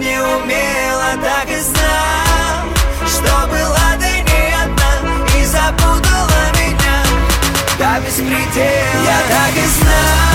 не умела, так и знал, что была ты не одна и запутала меня до беспредела. Я так и знал.